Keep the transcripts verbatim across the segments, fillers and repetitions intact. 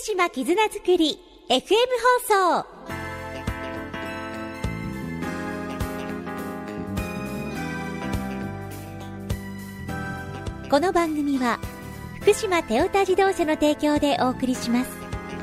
島絆づくり エフエム 放送。この番組は福島テオタ自動車の提供でお送りします。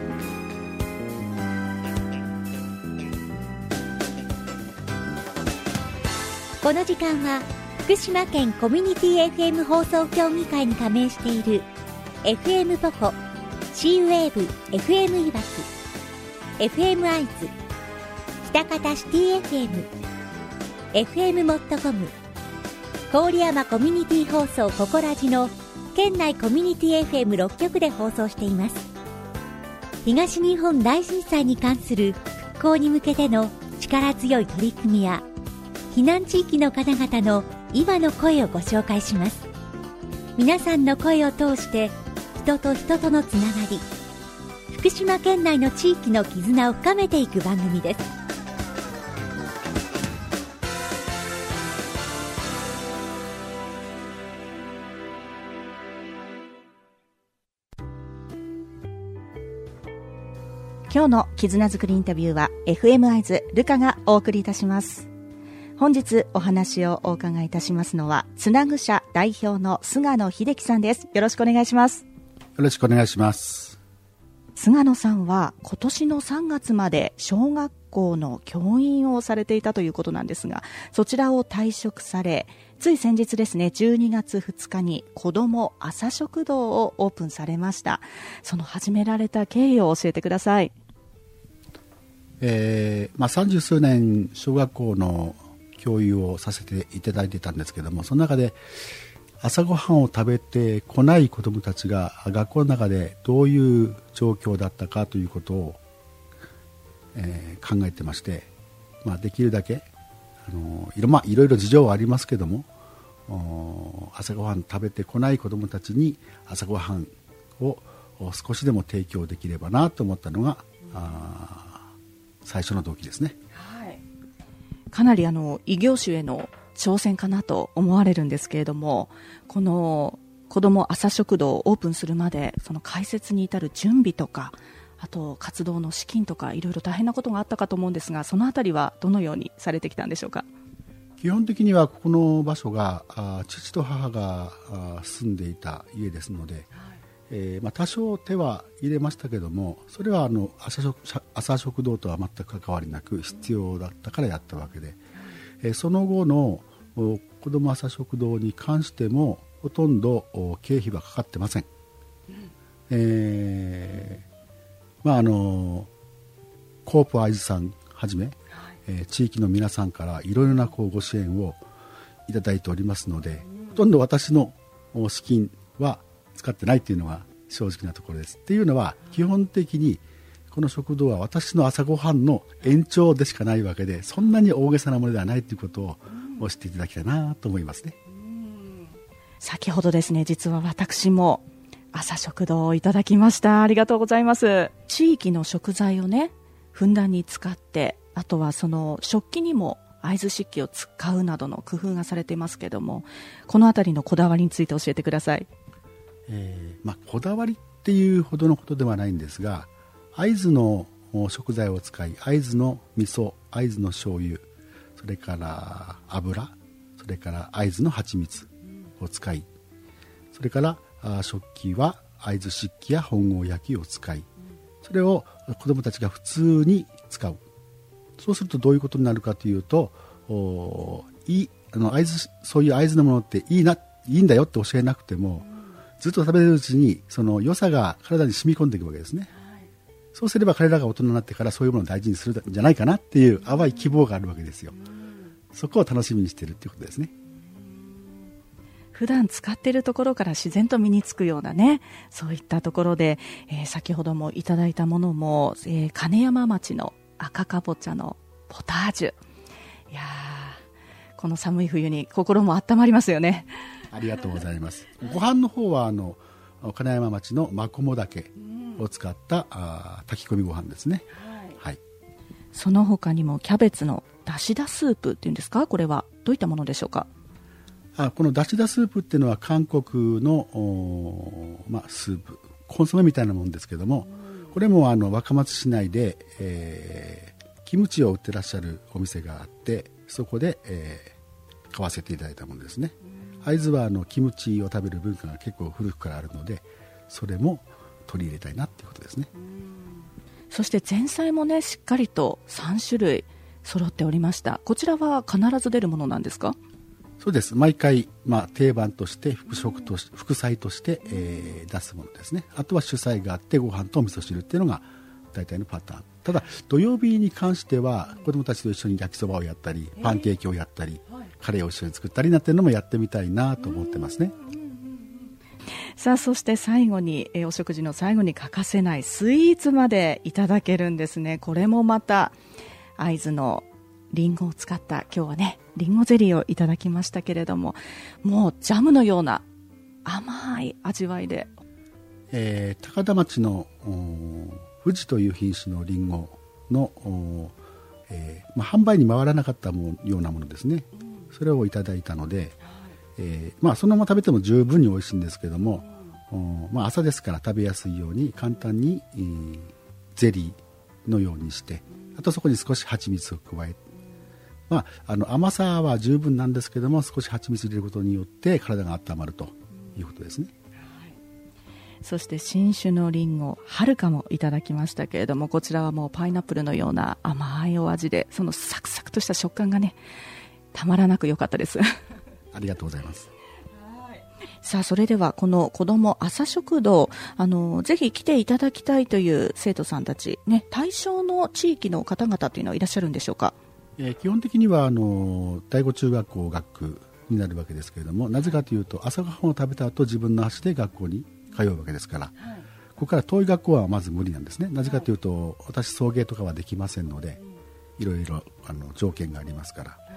この時間は福島県コミュニティ エフエム 放送協議会に加盟している エフエム ポコ、シーウェーブ エフエム いわき、エフエム 会津、喜多方シティ エフエム、エフエム モットコム、郡山コミュニティ放送ココラジの県内コミュニティ エフエムろっ 局で放送しています。東日本大震災に関する復興に向けての力強い取り組みや避難地域の方々の今の声をご紹介します。皆さんの声を通して人と人とのつながり、福島県内の地域の絆を深めていく番組です。 今日の絆づくりインタビューは エフエム 会津ルカがお送りいたします。本日お話をお伺いいたしますのはつなぐ社代表の菅野秀樹さんです。よろしくお願いします。 よろしくお願いします。 菅野さんは今年のさんがつまで小学校の教員をされていたということなんですが、そちらを退職され、つい先日ですね、じゅうにがつふつかに子ども朝食堂をオープンされました。その始められた経緯を教えてください。 えーまあ、さんじゅうすうねん小学校の教諭をさせていただいてたんですけども、その中で朝ごはんを食べてこない子どもたちが学校の中でどういう状況だったかということを、えー、考えてまして、まあ、できるだけあのいろ、まあ、いろいろ事情はありますけども、朝ごはん食べてこない子どもたちに朝ごはんを少しでも提供できればなと思ったのがあ最初の動機ですね。 はい、かなりあの異業種への挑戦かなと思われるんですけれども、この子ども朝食堂をオープンするまでその開設に至る準備とか、あと活動の資金とかいろいろ大変なことがあったかと思うんですが、そのあたりはどのようにされてきたんでしょうか。 基本的にはここの場所があ父と母があ住んでいた家ですので、はい、えーまあ、多少手は入れましたけども、それはあの 朝食、朝食堂とは全く関わりなく必要だったからやったわけで、えー、その後の子ども朝食堂に関してもほとんど経費はかかってません。うん、えーまあ、あのコープ会津さんはじめ、はい、えー、地域の皆さんからいろいろなこうご支援をいただいておりますので、うん、ほとんど私の資金は使ってないというのが正直なところです。っていうのは基本的にこの食堂は私の朝ごはんの延長でしかないわけで、そんなに大げさなものではないということを知っていただきたいなと思いますね。 うん、先ほどですね、実は私も朝食堂をいただきました。ありがとうございます。地域の食材をねふんだんに使って、あとはその食器にも会津漆器を使うなどの工夫がされていますけども、このあたりのこだわりについて教えてください。 えーまあ、こだわりっていうほどのことではないんですが、会津の食材を使い、会津の味噌、会津の醤油、それから油、それから会津の蜂蜜を使い、それからあ食器は会津漆器や本郷焼を使い、それを子どもたちが普通に使う。そうするとどういうことになるかというと、おいいあの会津そういう会津のものっていいな、いいんだよって教えなくても、ずっと食べるうちにその良さが体に染み込んでいくわけですね。はい、そうすれば彼らが大人になってからそういうものを大事にするんじゃないかなっていう淡い希望があるわけですよ。そこを楽しみにしているということですね。 普段使っているところから自然と身につくようなね、そういったところで、えー、先ほどもいただいたものも、えー、金山町の赤かぼちゃのポタージュ、いやー、この寒い冬に心も温まりますよね。 ありがとうございます。ご飯の方はあの金山町のマコモダケを使った、うん、あ炊き込みご飯ですね。はいはい、 その他にもキャベツのだしだスープっていうんですか、これはどういったものでしょうか。 あこのだしだスープっていうのは韓国の、まあ、スープコンソメみたいなものですけども、 これもあの若松市内で、えー、キムチを売ってらっしゃるお店があって、そこで、えー、買わせていただいたものですね。会津はあのキムチを食べる文化が結構古くからあるので、それも取り入れたいなっていうことですね。 そして前菜もね、しっかりとさん種類揃っておりました。こちらは必ず出るものなんですか？ そうです。毎回、まあ、定番として副食とし副菜として、えー、出すものですね。あとは主菜があってご飯と味噌汁っていうのが大体のパターン。ただ土曜日に関しては子どもたちと一緒に焼きそばをやったり、パンケーキをやったり、カレーを一緒に作ったりなんていうのもやってみたいなと思ってますね。 さあ、そして最後に、えー、お食事の最後に欠かせないスイーツまでいただけるんですね。これもまた会津のリンゴを使った今日はね、リンゴゼリーをいただきましたけれども、もうジャムのような甘い味わいで、 えー、高田町の富士という品種のリンゴの、えーまあ、販売に回らなかったもようなものですね、うん、それをいただいたので、えーまあ、そのまま食べても十分に美味しいんですけども、うんまあ、朝ですから食べやすいように簡単に、えー、ゼリーのようにして、あとそこに少し蜂蜜を加えて、まあ、あの甘さは十分なんですけども、少し蜂蜜入れることによって体が温まるということですね。 そして新種のリンゴはるかもいただきましたけれども、こちらはもうパイナップルのような甘いお味で、そのサクサクとした食感がね、たまらなく良かったですありがとうございます。 さあ、それではこの子ども朝食堂、あのぜひ来ていただきたいという生徒さんたち、ね、対象の地域の方々というのはいらっしゃるんでしょうか？ えー、基本的にはあの第五中学校学区になるわけですけれども、なぜかというと朝ごはんを食べた後自分の足で学校に通うわけですから、はい、ここから遠い学校はまず無理なんですね。なぜかというと、はい、私送迎とかはできませんので、いろいろあの条件がありますから、はい、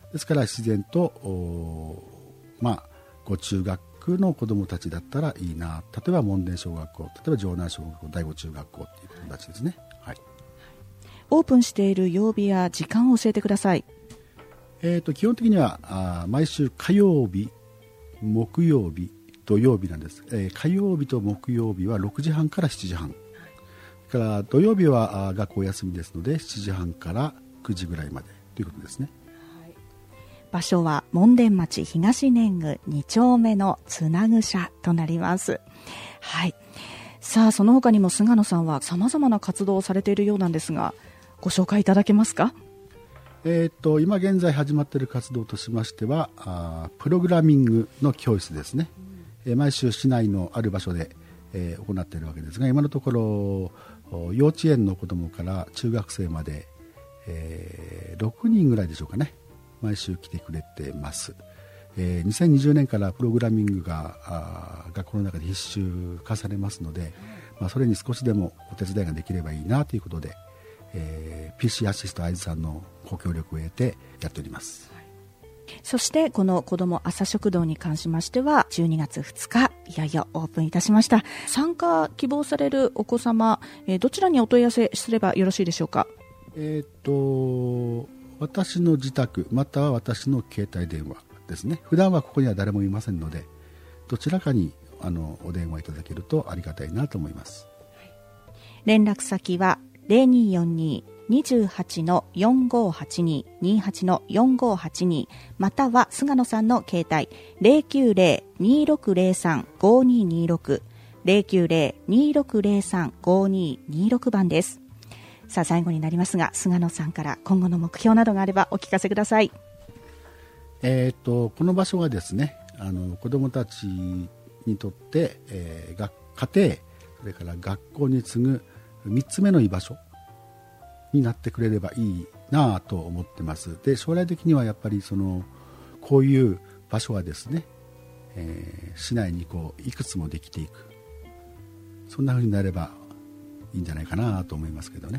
ですから自然とまあご中学区の子どもたちだったらいいな、例えば門田小学校、例えば城南小学校、第五中学校っていう子たちですね。はい、 オープンしている曜日や時間を教えてください。 えー、と基本的にはあ毎週火曜日、木曜日、土曜日なんです。えー、火曜日と木曜日はろくじはんからしちじはん、はい、から土曜日はあ学校休みですのでしちじはんからくじぐらいまでということですね。 はい、場所は門田町東年宮に丁目のつなぐ社となります。はい、さあ、その他にも菅野さんはさまざまな活動をされているようなんですが、ご紹介いただけますか？ えー、と今現在始まっている活動としましては、あプログラミングの教室ですね、うん、えー、毎週市内のある場所で、えー、行っているわけですが、今のところ幼稚園の子どもから中学生まで、えー、ろくにんぐらいでしょうかね、毎週来てくれてます。えー、にせんにじゅうねんからプログラミングがあ学校の中で必修化されますので、まあ、それに少しでもお手伝いができればいいなということで、えー、ピーシー アシスト会津さんのご協力を得てやっております。 そしてこの子ども朝食堂に関しましてはじゅうにがつふつかいよいよオープンいたしました。参加希望されるお子様、えー、どちらにお問い合わせすればよろしいでしょうか？ えー、と私の自宅または私の携帯電話ですね。普段はここには誰もいませんので、どちらかにあのお電話いただけるとありがたいなと思います。 連絡先は ゼロにーよんにーにじゅうはちのよんごはちにー にじゅうはちのよんごはちにまたは菅野さんの携帯 ゼロきゅうゼロ にーろくゼロさん ごにーにーろく ゼロきゅうゼロ にーろくゼロさん ごにーにーろく 番です。さあ、最後になりますが、菅野さんから今後の目標などがあればお聞かせください。 えー、とこの場所はですね、あの子どもたちにとって、えー、学家庭それから学校に次ぐみっつめの居場所になってくれればいいなと思ってます。で、将来的にはやっぱりそのこういう場所はですね、えー、市内にこういくつもできていく、そんな風になればいいんじゃないかなと思いますけどね。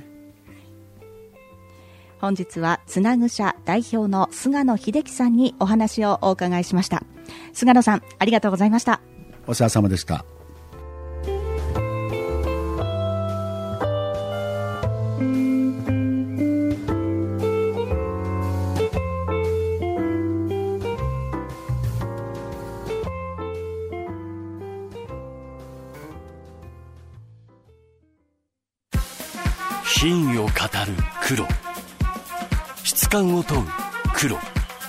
本日はつなぐ社代表の菅野秀樹さんにお話をお伺いしました。菅野さん、ありがとうございました。 お世話様でした。 品位を語る黒、質感を問う黒、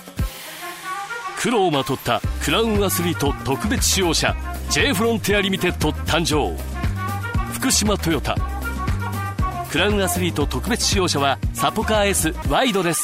黒をまとったクラウンアスリート特別使用車 J フロンティアリミテッド誕生。福島トヨタクラウンアスリート特別使用車はサポカー S ワイドです。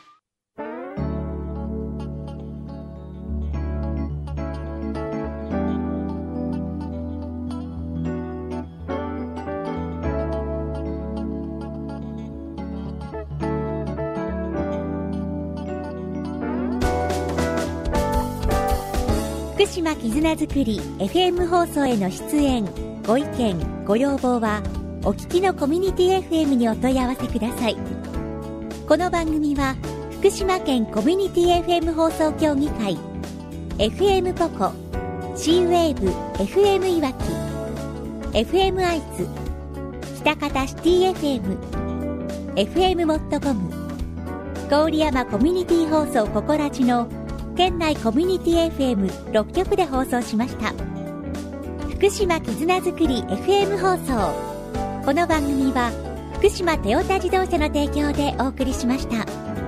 福島絆づくり エフエム 放送への出演、ご意見ご要望はお聞きのコミュニティ エフエム にお問い合わせください。この番組は福島県コミュニティ エフエム 放送協議会、 エフエム ポコ、 C ウェーブ エフエム いわき、 エフエム 愛知、北方シティ エフエム、 エフエム モットコム、郡山コミュニティ放送ココラジの県内コミュニティ エフエムろっきょくで放送しました。福島絆づくり エフエム 放送、この番組は福島トヨタ自動車の提供でお送りしました。